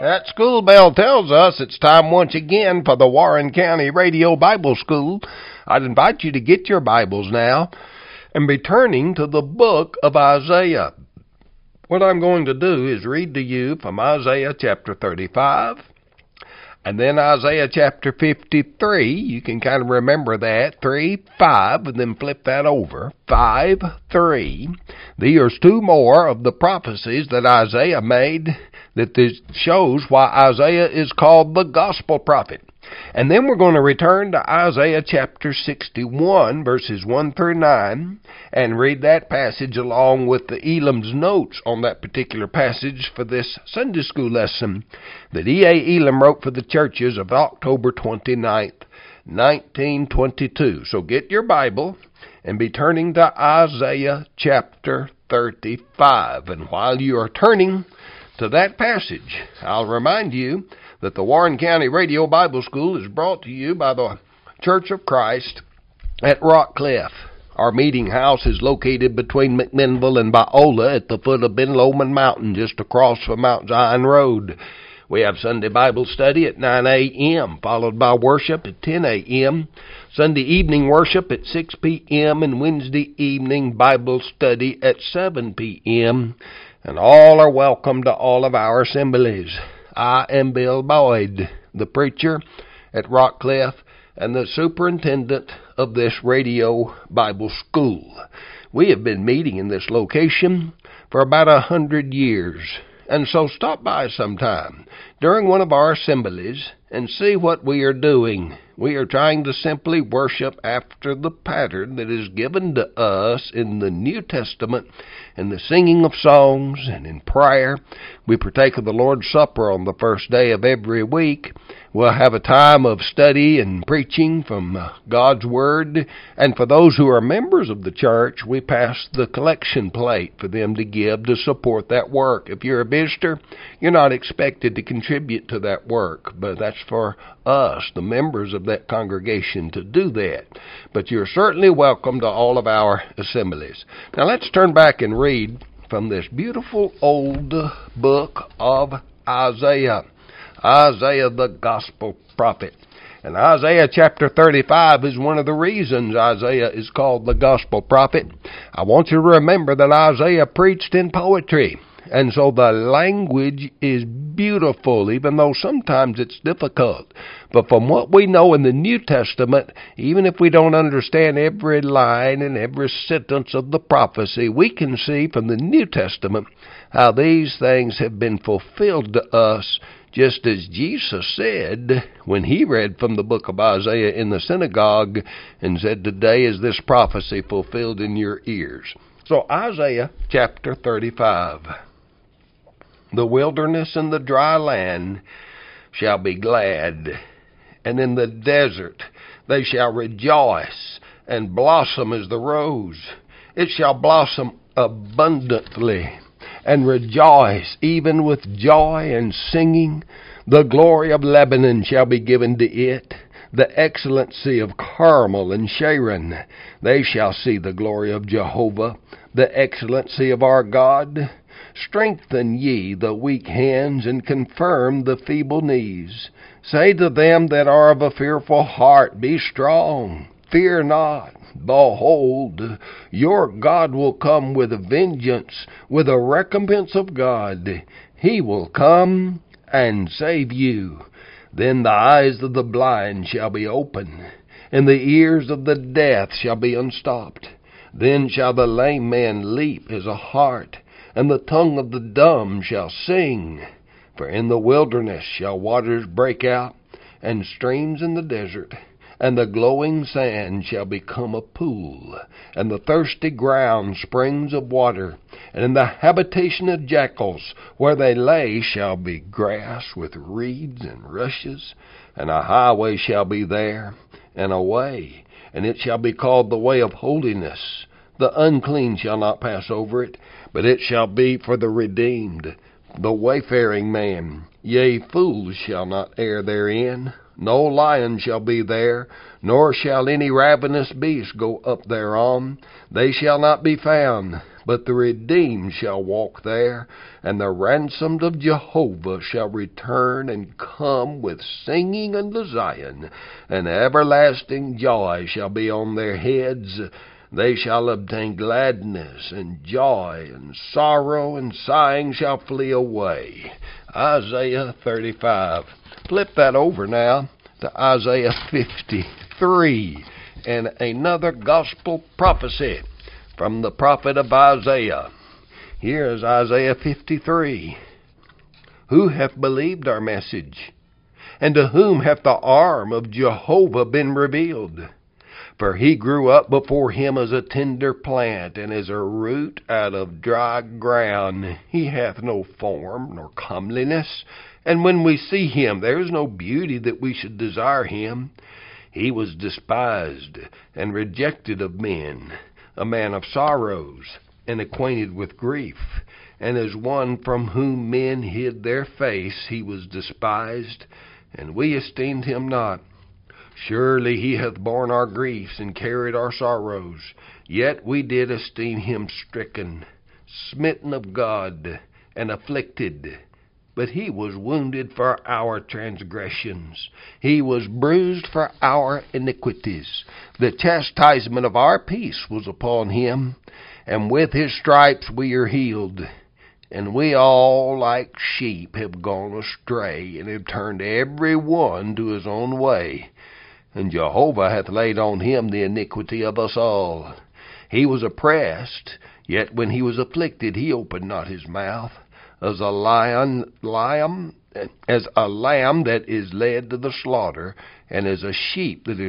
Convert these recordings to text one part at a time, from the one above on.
That school bell tells us it's time once again for the Warren County Radio Bible School. I'd invite you to get your Bibles now and be turning to the book of Isaiah. What I'm going to do is read to you from Isaiah chapter 35 and then Isaiah chapter 53. You can kind of remember that. 3, 5, and then flip that over. 5, 3. There's two more of the prophecies that Isaiah made that this shows why Isaiah is called the gospel prophet. And then we're going to return to Isaiah chapter 61, verses 1 through 9, and read that passage along with the Elam's notes on that particular passage for this Sunday school lesson that E.A. Elam wrote for the churches of October 29th, 1922. So get your Bible and be turning to Isaiah chapter 35. And while you are turning to that passage, I'll remind you that the Warren County Radio Bible School is brought to you by the Church of Christ at Rockcliff. Our meeting house is located between McMinnville and Biola at the foot of Ben Lomond Mountain, just across from Mount Zion Road. We have Sunday Bible study at 9 a.m., followed by worship at 10 a.m., Sunday evening worship at 6 p.m., and Wednesday evening Bible study at 7 p.m., and all are welcome to all of our assemblies. I am Bill Boyd, the preacher at Rockcliff and the superintendent of this radio Bible school. We have been meeting in this location for about 100 years, and so stop by sometime during one of our assemblies and see what we are doing. We are trying to simply worship after the pattern that is given to us in the New Testament, in the singing of songs and in prayer. We partake of the Lord's Supper on the first day of every week. We'll have a time of study and preaching from God's Word. And for those who are members of the church, we pass the collection plate for them to give to support that work. If you're a visitor, you're not expected to contribute to that work, but that's for us, the members of that congregation, to do that. But you're certainly welcome to all of our assemblies. Now let's turn back and read from this beautiful old book of Isaiah. Isaiah the gospel prophet. And Isaiah chapter 35 is one of the reasons Isaiah is called the gospel prophet. I want you to remember that Isaiah preached in poetry. And so the language is beautiful, even though sometimes it's difficult. But from what we know in the New Testament, even if we don't understand every line and every sentence of the prophecy, we can see from the New Testament how these things have been fulfilled to us, just as Jesus said when he read from the book of Isaiah in the synagogue and said, "Today is this prophecy fulfilled in your ears." So Isaiah chapter 35. The wilderness and the dry land shall be glad, and in the desert they shall rejoice and blossom as the rose. It shall blossom abundantly and rejoice, even with joy and singing. The glory of Lebanon shall be given to it, the excellency of Carmel and Sharon. They shall see the glory of Jehovah, the excellency of our God. Strengthen ye the weak hands, and confirm the feeble knees. Say to them that are of a fearful heart, Be strong, fear not. Behold, your God will come with a vengeance, with a recompense of God. He will come and save you. Then the eyes of the blind shall be open, and the ears of the deaf shall be unstopped. Then shall the lame man leap as a hart, and the tongue of the dumb shall sing. For in the wilderness shall waters break out, and streams in the desert. And the glowing sand shall become a pool, and the thirsty ground springs of water. And in the habitation of jackals, where they lay, shall be grass with reeds and rushes. And a highway shall be there, and a way, and it shall be called the way of holiness. The unclean shall not pass over it, but it shall be for the redeemed. The wayfaring man, yea, fools shall not err therein. No lion shall be there, nor shall any ravenous beast go up thereon. They shall not be found, but the redeemed shall walk there, and the ransomed of Jehovah shall return and come with singing unto Zion, and everlasting joy shall be on their heads. They shall obtain gladness and joy, and sorrow and sighing shall flee away. Isaiah 35. Flip that over now to Isaiah 53 and another gospel prophecy from the prophet of Isaiah. Here is Isaiah 53. Who hath believed our message? And to whom hath the arm of Jehovah been revealed? For he grew up before him as a tender plant, and as a root out of dry ground. He hath no form nor comeliness, and when we see him, there is no beauty that we should desire him. He was despised and rejected of men, a man of sorrows, and acquainted with grief. And as one from whom men hid their face, he was despised, and we esteemed him not. Surely he hath borne our griefs and carried our sorrows. Yet we did esteem him stricken, smitten of God, and afflicted. But he was wounded for our transgressions. He was bruised for our iniquities. The chastisement of our peace was upon him, and with his stripes we are healed. And we all like sheep have gone astray, and have turned every one to his own way. And Jehovah hath laid on him the iniquity of us all. He was oppressed, yet when he was afflicted he opened not his mouth. As a lamb that is led to the slaughter, and as a sheep that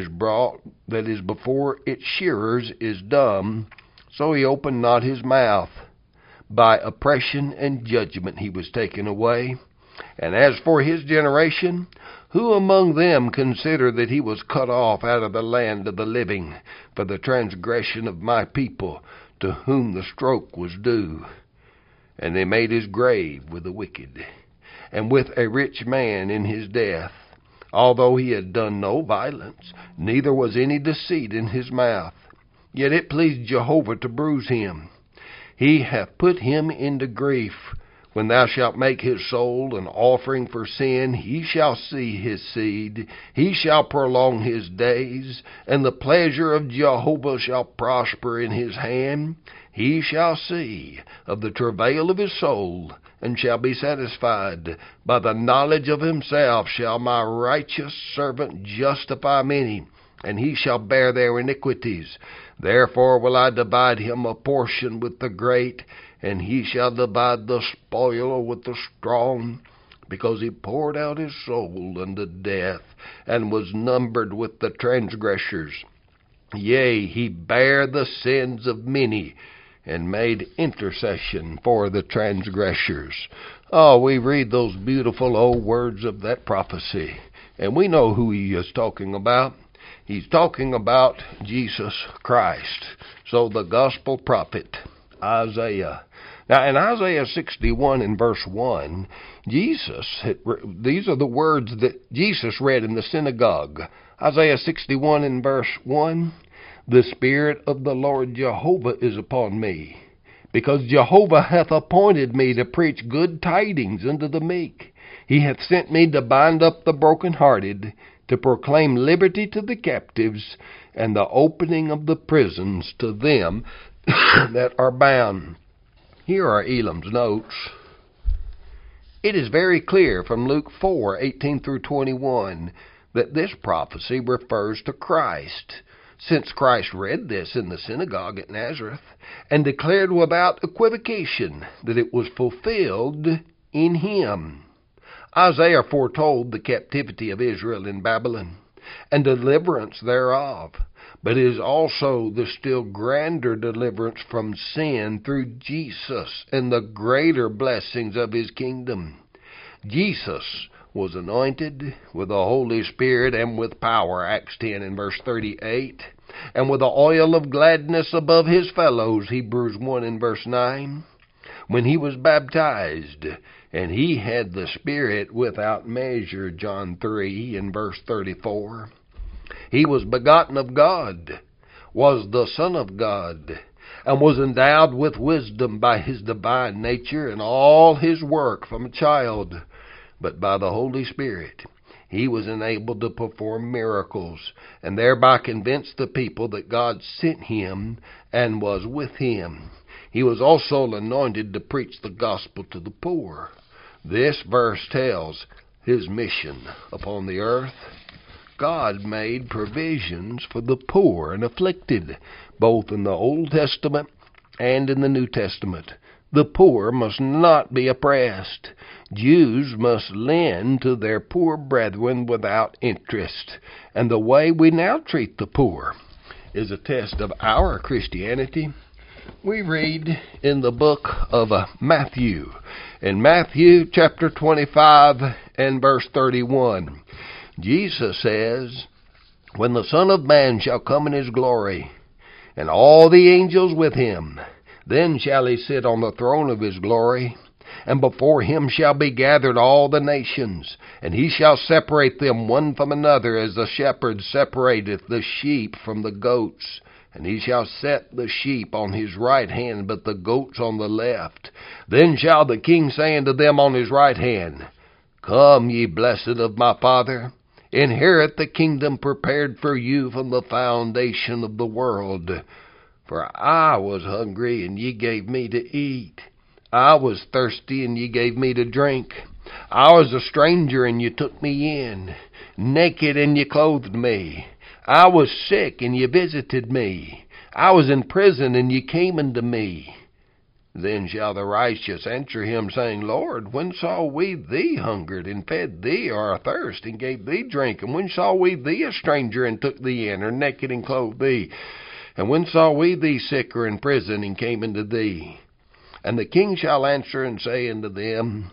is before its shearers is dumb, so he opened not his mouth. By oppression and judgment he was taken away. And as for his generation, who among them considered that he was cut off out of the land of the living for the transgression of my people, to whom the stroke was due? And they made his grave with the wicked, and with a rich man in his death, although he had done no violence, neither was any deceit in his mouth. Yet it pleased Jehovah to bruise him. He hath put him into grief. When thou shalt make his soul an offering for sin, he shall see his seed. He shall prolong his days, and the pleasure of Jehovah shall prosper in his hand. He shall see of the travail of his soul, and shall be satisfied. By the knowledge of himself shall my righteous servant justify many, and he shall bear their iniquities. Therefore will I divide him a portion with the great, and he shall divide the spoil with the strong, because he poured out his soul unto death, and was numbered with the transgressors. Yea, he bare the sins of many, and made intercession for the transgressors. Oh, we read those beautiful old words of that prophecy, and we know who he is talking about. He's talking about Jesus Christ. So the gospel prophet, Isaiah. Now in Isaiah 61 and verse 1, these are the words that Jesus read in the synagogue. Isaiah 61 and verse 1, the Spirit of the Lord Jehovah is upon me, because Jehovah hath appointed me to preach good tidings unto the meek. He hath sent me to bind up the brokenhearted, to proclaim liberty to the captives, and the opening of the prisons to them that are bound. Here are Elam's notes. It is very clear from Luke 4:18 through 21 that this prophecy refers to Christ, since Christ read this in the synagogue at Nazareth and declared without equivocation that it was fulfilled in him. Isaiah foretold the captivity of Israel in Babylon and deliverance thereof, but it is also the still grander deliverance from sin through Jesus and the greater blessings of his kingdom. Jesus was anointed with the Holy Spirit and with power, Acts 10 and verse 38, and with the oil of gladness above his fellows, Hebrews 1 and verse 9. when he was baptized, and he had the Spirit without measure, John 3 and verse 34. He was begotten of God, was the Son of God, and was endowed with wisdom by his divine nature and all his work from a child. But by the Holy Spirit, he was enabled to perform miracles, and thereby convince the people that God sent him and was with him. He was also anointed to preach the gospel to the poor. This verse tells his mission upon the earth. God made provisions for the poor and afflicted, both in the Old Testament and in the New Testament. The poor must not be oppressed. Jews must lend to their poor brethren without interest. And the way we now treat the poor is a test of our Christianity. We read in the book of Matthew, in Matthew chapter 25 and verse 31, Jesus says, "When the Son of Man shall come in his glory, and all the angels with him, then shall he sit on the throne of his glory, and before him shall be gathered all the nations, and he shall separate them one from another, as the shepherd separateth the sheep from the goats. And he shall set the sheep on his right hand, but the goats on the left. Then shall the king say unto them on his right hand, Come, ye blessed of my Father, inherit the kingdom prepared for you from the foundation of the world. For I was hungry, and ye gave me to eat. I was thirsty, and ye gave me to drink. I was a stranger, and ye took me in. Naked, and ye clothed me. I was sick, and ye visited me. I was in prison, and ye came unto me. Then shall the righteous answer him, saying, Lord, when saw we thee hungered, and fed thee, or athirst, and gave thee drink? And when saw we thee a stranger, and took thee in, or naked, and clothed thee? And when saw we thee sick, or in prison, and came unto thee? And the king shall answer and say unto them,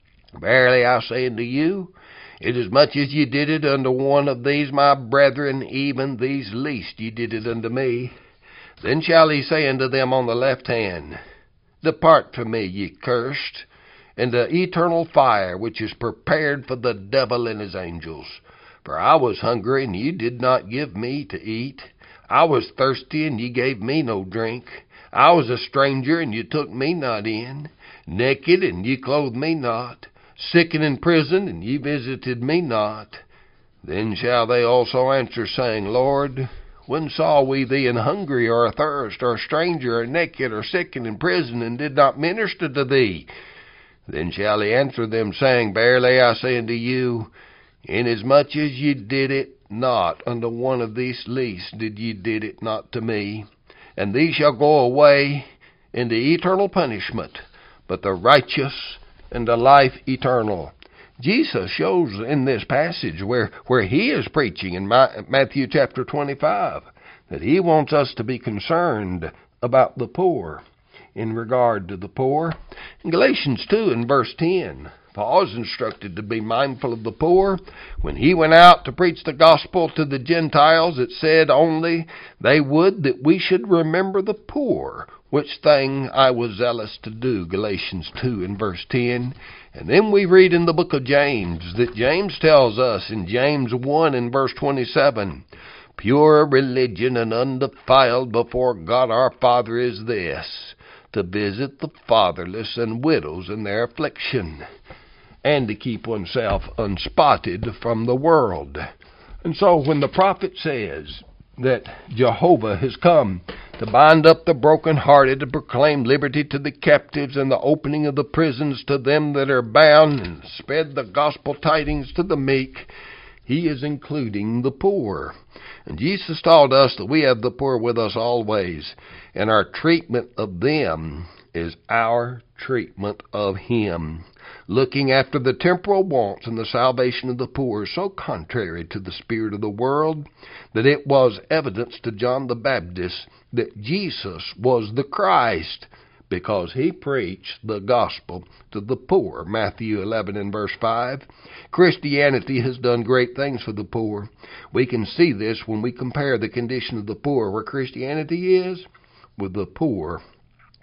Verily I say unto you, inasmuch as ye did it unto one of these my brethren, even these least ye did it unto me. Then shall he say unto them on the left hand, Depart from me, ye cursed, into eternal fire, which is prepared for the devil and his angels. For I was hungry, and ye did not give me to eat. I was thirsty, and ye gave me no drink. I was a stranger, and ye took me not in. Naked, and ye clothed me not. Sick and in prison, and ye visited me not. Then shall they also answer, saying, Lord, when saw we thee an hungry, or athirst, or a stranger, or naked, or sick, and in prison, and did not minister to thee? Then shall he answer them, saying, Verily I say unto you, inasmuch as ye did it not unto one of these least, did ye did it not to me. And these shall go away into eternal punishment, but the righteous into life eternal." Jesus shows in this passage where he is preaching in Matthew chapter 25 that he wants us to be concerned about the poor in regard to the poor. In Galatians 2 and verse 10, Paul is instructed to be mindful of the poor. When he went out to preach the gospel to the Gentiles, it said only they would that we should remember the poor, which thing I was zealous to do, Galatians 2 and verse 10. And then we read in the book of James that James tells us in James 1 and verse 27, Pure religion and undefiled before God our Father is this, to visit the fatherless and widows in their affliction, and to keep oneself unspotted from the world. And so when the prophet says that Jehovah has come to bind up the brokenhearted, to proclaim liberty to the captives, and the opening of the prisons to them that are bound, and spread the gospel tidings to the meek, he is including the poor. And Jesus taught us that we have the poor with us always, and our treatment of them is our treatment of him. Looking after the temporal wants and the salvation of the poor is so contrary to the spirit of the world that it was evidence to John the Baptist that Jesus was the Christ, because he preached the gospel to the poor. Matthew 11 and verse 5. Christianity has done great things for the poor. We can see this when we compare the condition of the poor where Christianity is with the poor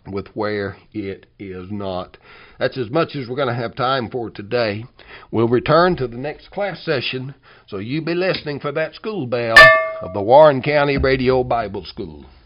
with where it is not. That's as much as we're going to have time for today. We'll return to the next class session, so you be listening for that school bell of the Warren County Radio Bible School.